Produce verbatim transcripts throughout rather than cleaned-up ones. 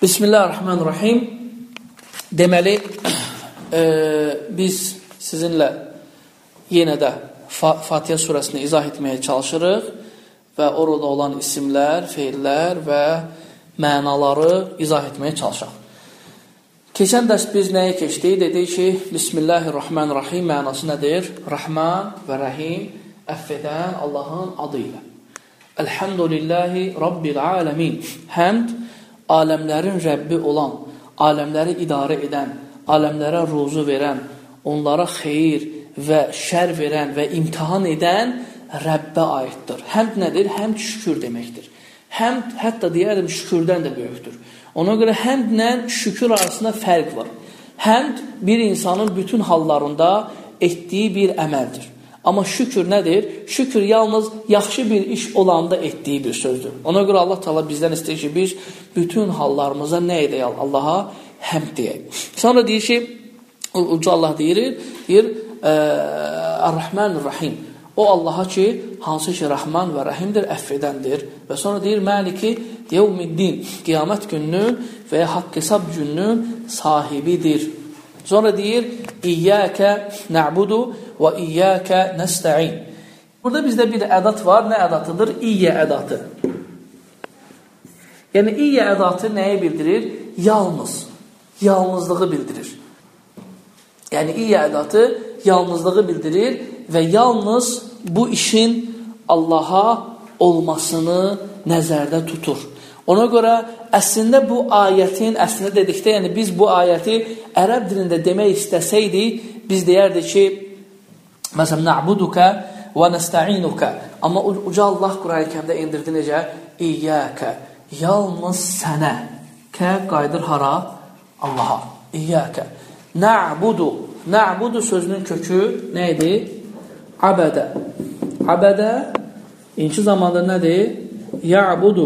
Bismillahirrahmanirrahim. Deməli, e, biz sizinlə yenə də Fatihə surəsini izah etməyə çalışırıq və orada olan isimlər, feillər və mənaları izah etməyə çalışaq. Keçən dərs biz nəyə keçdik? Dedik ki, Bismillahirrahmanirrahim mənası nədir? Rahman və Rahim, əff edən Allahın adı ilə. Elhamdülillahi Rabbil aləmin. Həmd, aləmlərin Rəbbi olan, aləmləri idarə edən, aləmlərə ruzu verən, onlara xeyir və şər verən və imtihan edən Rəbbə aiddir. Həmd nədir? Həmd şükür deməkdir. Həmd, hətta deyərdim, şükürdən də böyükdür. Ona görə həmdlə şükür arasında fərq var. Həmd bir insanın bütün hallarında etdiyi bir əməldir. Amma şükür nədir? Şükür yalnız yaxşı bir iş olanda etdiyi bir sözdür. Ona görə Allah Teala bizdən istəyir ki, biz bütün hallarımıza nə edəyək? Allaha həmd deyək. Sonra deyir ki, uca Allah deyir, deyir, Ar-Rahman-Rahim. O Allaha ki, hansı ki Rahman və Rahimdir, əff edəndir. Və sonra deyir, Məliki yevmiddin, qiyamət gününün və ya haqq hesab gününün sahibidir. Sonra deyir, İyyəkə nə'budu və iyyəkə nəstə'in. Burada bizdə bir ədat var. Nə ədatıdır? İyyə ədatı. Yəni, iyyə ədatı nəyi bildirir? Yalnız. Yalnızlığı bildirir. Yəni, iyyə ədatı yalnızlığı bildirir və yalnız bu işin Allaha olmasını nəzərdə tutur. Ona görə əslində bu ayətin, əslində dedikdə, yəni biz bu ayəti ərəb dilində demək istəsəydik, biz deyərdik ki, məsələn, na'buduka və nəstə'inuka. Amma uca Allah Qur'an-ı Kərimdə indirdi necə? İyyəkə, yalnız sənə. Kə qaydır hara? Allaha. İyyəkə. Na'budu, na'budu sözünün kökü nə idi? Abədə. Abədə, inci zamanda nədir? Ya'budu.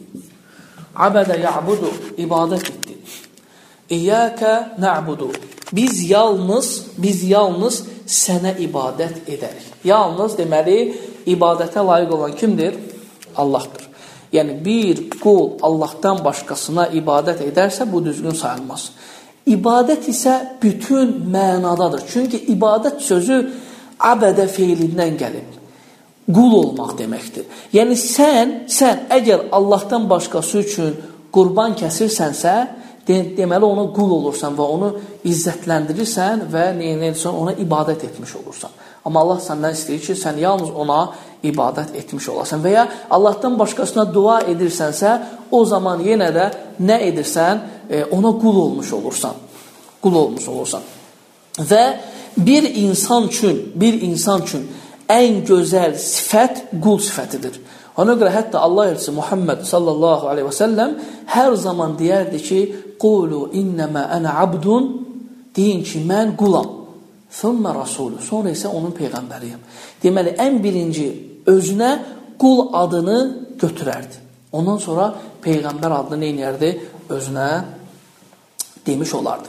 Abədə ya'budu, ibadət etdi. İyyəkə na'budu. Biz yalnız, biz yalnız sənə ibadət edərik. Yalnız deməli, ibadətə layiq olan kimdir? Allahdır. Yəni, bir qul Allahdan başqasına ibadət edərsə, bu düzgün sayılmaz. İbadət isə bütün mənadadır. Çünki ibadət sözü abədə feilindən gəlib. Qul olmaq deməkdir. Yəni, sən, sən əgər Allahdan başqası üçün qurban kəsirsənsə, de, deməli ona qul olursan və onu izzətləndirirsən və neyinirsən, ona ibadət etmiş olursan. Amma Allah səndən istəyir ki, sən yalnız ona ibadət etmiş olasan. Və ya Allahdan başqasına dua edirsənsə, o zaman yenə də nə edirsən, ona qul olmuş olursan. Qul olmuş olursan. Və bir insan üçün, bir insan üçün ən gözəl sifət qul sifətidir. Ona görə hətta Allah elçisi Muhammed sallallahu aleyhi və səlləm hər zaman deyərdi ki, qulu innəmə ənə abdun, deyin ki, mən qulam, thumma rasulü, sonra isə onun peyğəmbəriyəm. Deməli, ən birinci özünə qul adını götürərdi. Ondan sonra peyğəmbər adını neynərdi? Özünə demiş olardı.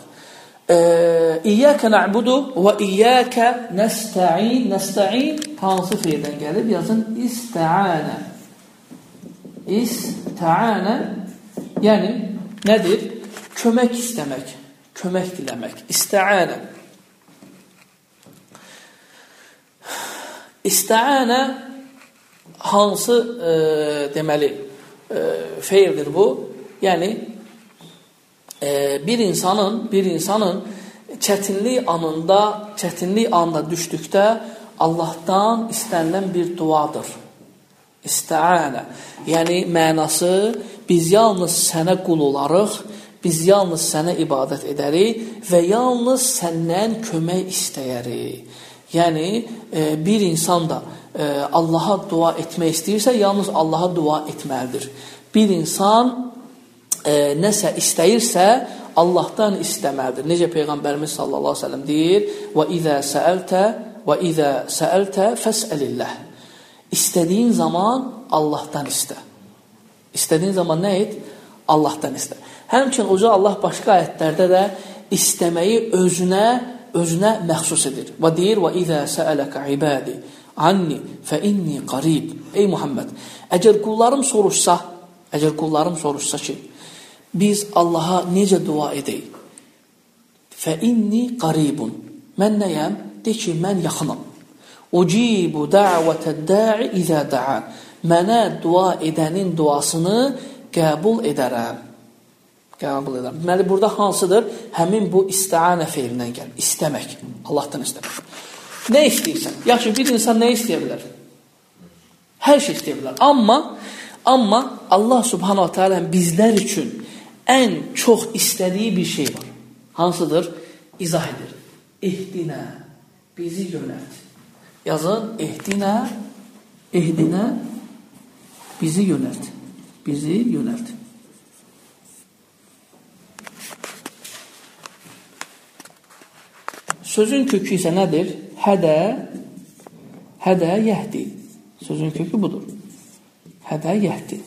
İyyəkə nə'budu və iyyəkə nəstə'in. Nəstə'in hansı feildən gəlir? Yazın, istə'anə. İstə'anə, yəni nədir? Kömək istəmək, kömək diləmək. İstə'anə. İstə'anə hansı e, deməli e, feildir bu? Yəni e, bir insanın bir insanın çətinlik anında, çətinlik anında düşdükdə Allahdan istənilən bir duadır. İstə'anə. Yəni mənası biz yalnız sənə qul olarıq, biz yalnız sənə ibadət edərik və yalnız səndən kömək istəyərik. Yəni, e, bir insan da e, Allaha dua etmək istəyirsə, yalnız Allaha dua etməlidir. Bir insan e, nəsə istəyirsə, Allahdan istəməlidir. Necə Peyğəmbərimiz sallallahu aleyhi ve sellem deyir, وَإِذَا سَأَلْتَ وَإِذَا سَأَلْتَ فَسْأَلِ İstədiyin zaman Allahdan istə. İstədiyin zaman nə et? Allahdan istə. Həmçinin uca Allah başqa ayətlərdə də istəməyi özünə, özünə məxsus edir. Və deyir, وَإِذَا سَأَلَكَ عِبَادِ عَنِّي فَإِنِّي قَرِيب. Ey Muhammed, əgər qullarım soruşsa, əgər qullarım soruşsa ki, biz Allaha necə dua edək? Fə inni qaribun. Mən nəyəm? De ki, mən yaxınam. Ucibu da'vətəd da'i izə da'an. Mənə dua edənin duasını qəbul edərəm. Qəbul edərəm. Deməli, burada hansıdır? Həmin bu isti'anə feilindən gəlir. İstəmək. Allahdan istəmək. Nə istəyirsən? Yaxşı, bir insan nə istəyə bilər? Hər şey istəyə bilər. Amma, amma Allah subhanahu teala bizlər üçün ən çox istədiyi bir şey var. Hansıdır? İzah edir. Ehdinə, bizi yönəlt. Yazın, ehdinə, ehdinə, bizi yönəlt. Bizi yönəlt. Sözün kökü isə nədir? Hədə, hədə yəhdi. Sözün kökü budur. Hədə yəhdi.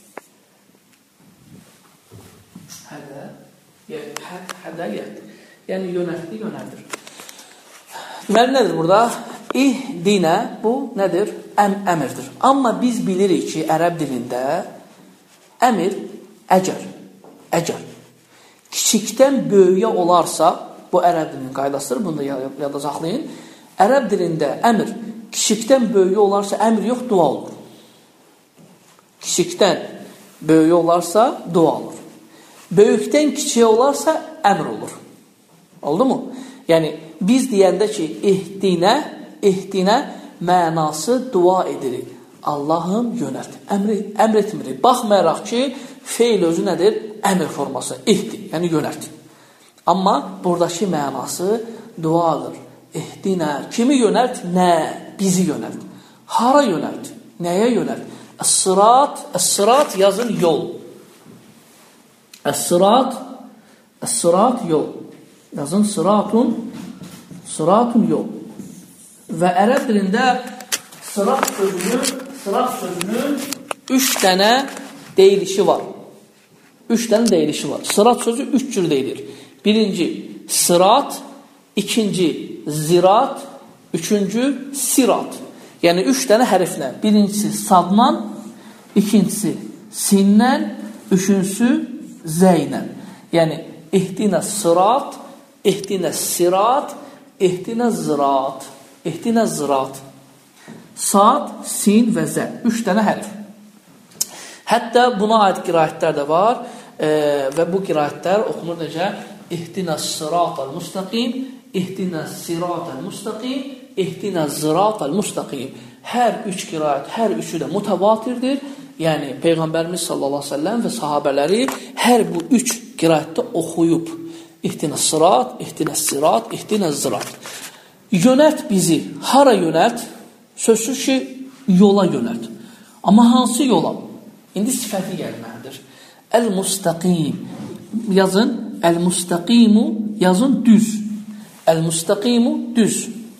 Hədə, hədə yəhdi. Yəni, yönəltdi, yönəldir. Deməli, nədir burada? İhdinə, bu nədir? Əm, əmirdir. Amma biz bilirik ki, ərəb dilində əmir əgər, əgər kiçikdən böyüyə olarsa, bu ərəb dilinin qaydasıdır, bunu da yada saxlayın. Ərəb dilində əmr kiçikdən böyüyə olarsa, əmr yox, dua olur. Kiçikdən böyüyə olarsa, dua olur. Böyükdən kiçiyə olarsa, əmr olur. Oldu mu? Yəni, biz deyəndə ki, ehdinə, ehdinə mənası dua edirik. Allahım yönəlt. Əmr, əmr etmirik. Baxmayaraq ki, feil özü nədir? Əmr forması. Ehdi, yəni yönəlt. Amma buradakı mənası duadır. Ehdinə. Kimi yönəlt? Nə? Bizi yönəlt. Hara yönəlt? Nəyə yönəlt? Əs-sırat, əs-sırat yazın yol. Əs-sırat, əs-sırat yol. Yazın sıratun, sıratun yol. Və ərəb dilində sırat sözünün, sırat sözünün üç dənə deyilişi var. Üç dənə deyilişi var. Sırat sözü üç cür deyilir. Birinci sırat, ikinci zirat, üçüncü sirat. Yəni üç dənə hərflə. Birincisi sadla, ikincisi sinlə, üçüncüsü zəynlə. Yəni ehdinə sırat, ehdinə sirat, ehdinə zirat, ehdinə zirat. Sad, sin və zə. Üç dənə hərf. Hətta buna aid qiraətlər də var e, və bu qiraətlər oxunur necə? Ehdinə sıratal müstəqim, ehdinə siratal müstəqim, ehdinə ziratal müstəqim. Hər üç qiraət, hər üçü də mutavatirdir. Yəni Peyğəmbərimiz sallallahu əleyhi və səlləm və sahabələri hər bu üç qiraətdə oxuyub. Ehdinə sırat, ehdinə sirat, ehdinə zirat. Yönəlt bizi. Hara yönəlt? Sözsüz ki, yola yönəlt. Amma hansı yola? İndi sifəti gəlməlidir. Əl-müstəqim. Yazın. Əl-müstəqimu. Yazın düz. Əl-müstəqimu düz.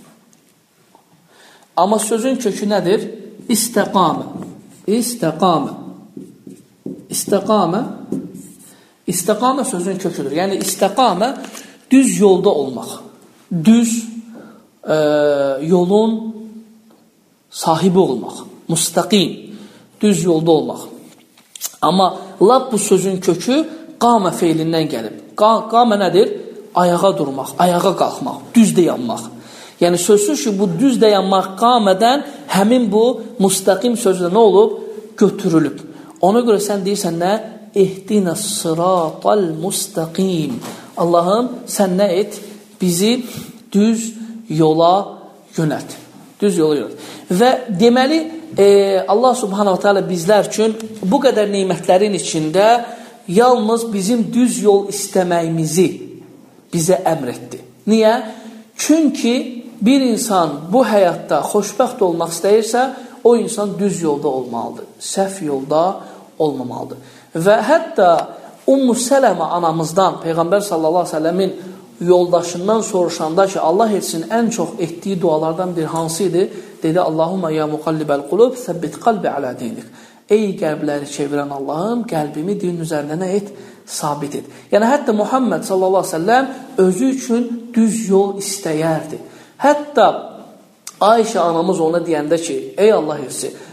Amma sözün kökü nədir? İstəqamə. İstəqamə. İstəqamə. İstəqamə sözün köküdür. Yəni istəqamə düz yolda olmaq. Düz e, yolun sahibi olmaq. Müstəqim. Düz yolda olmaq. Amma lap bu sözün kökü qamə feilindən gəlib. Qamə nədir? Ayağa durmaq, ayağa qalxmaq, düz dayanmaq. Yəni sözsüz ki, bu düz dayanmaq qamədən həmin bu müstəqim sözlə nə olub? Götürülüb. Ona görə sən deyirsən nə? Ehdinə sıratal müstəqim. Allahım, sən nə et? Bizi düz yola yönət. Düz yola yönət. Və deməli, e, Allah subhanahu teala bizlər üçün bu qədər neymətlərin içində yalnız bizim düz yol istəməyimizi bizə əmr etdi. Niyə? Çünki bir insan bu həyatda xoşbəxt olmaq istəyirsə, o insan düz yolda olmalıdır. Səhv yolda olmamalıdır. Və hətta Ummu Sələmə anamızdan Peyğəmbər sallallahu əleyhi və səlləmin yoldaşından soruşanda ki, Allah etsin ən çox etdiyi dualardan bir hansı idi? Dedi, Allahumma ya muqallibəl qulub, səbbit qalbi alə dinik. Ey qəlbləri çevirən Allahım, qəlbimi dinin üzərində nə et? Sabit et. Yəni, hətta Muhammed sallallahu əleyhi və səlləm özü üçün düz yol istəyərdi. Hətta Ayşə anamız ona deyəndə ki, ey Allah etsin,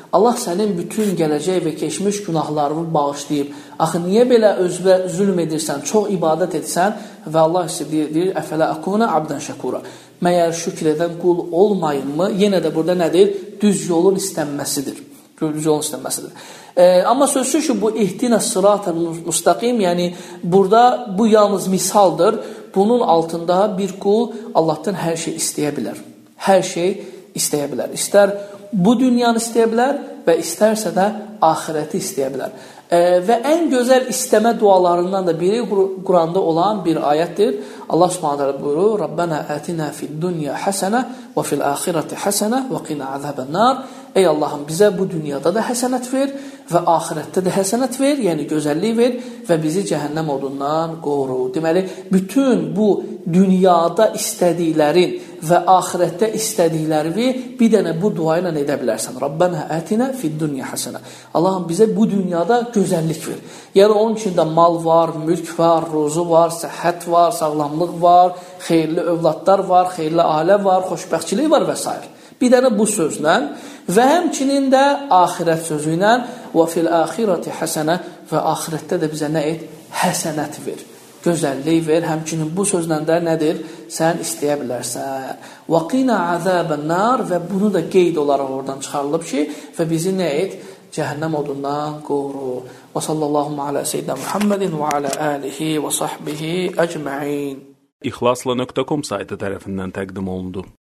Allah sənin bütün gələcək və keçmiş günahlarını bağışlayıb. Axı niyə belə özünə zülm edirsən, çox ibadət etsən və Allah isə deyir, əfələ akuna abdən şəkura. Məyər şükr edən qul olmayınmı? Yenə də burada nədir? Düz yolun istənməsidir. Düz yolun istənməsidir. E, amma sözsüz ki, bu ihdinə sırat-ı müstəqim, yəni burada bu yalnız misaldır. Bunun altında bir qul Allahdan hər şey istəyə bilər. Hər şey istəyə bilər. İstər bu dünyanı istəyə bilər və istərsə də axirəti istəyə bilər. E, və ən gözəl istəmə dualarından da biri Quranda olan bir ayətdir. Allah Subhanahu buyurur: "Rabbana atina fid-dunya hasana və fil-axirati hasana və qina azaban-nar." Ey Allahım, bizə bu dünyada da həsənət ver və axirətdə də həsənət ver, yəni gözəllik ver və bizi cəhənnəm odundan qoru. Deməli, bütün bu dünyada istədiklərin və axirətdə istədiklərini bir dənə bu dua ilə edə bilərsən. Rabbana atina fid-dunya hasana. Allahım, bizə bu dünyada gözəllik ver. Yəni onun içində mal var, mülk var, ruzu var, səhhət var, sağlamlıq var, xeyirli övladlar var, xeyirli ailə var, xoşbəxtçilik var və s. Bir dənə bu sözlə və həmçinin də axirət sözü ilə və fil-axirati həsənə və axirətdə də bizə nə et? Həsənət ver, gözəllik ver. Həmçinin bu sözlə də nədir? Sən istəyə bilərsən. Və qina azabən-nar və bunu da qeyd olaraq oradan çıxarılıb ki, və bizi nə et? Cəhənnəm odundan qoru. Və sallallahu alə seyyidina Muhammedin və alə alihi və sahbihi əcməin. İxlasla nöqtə com saytı tərəfindən təqdim olundu.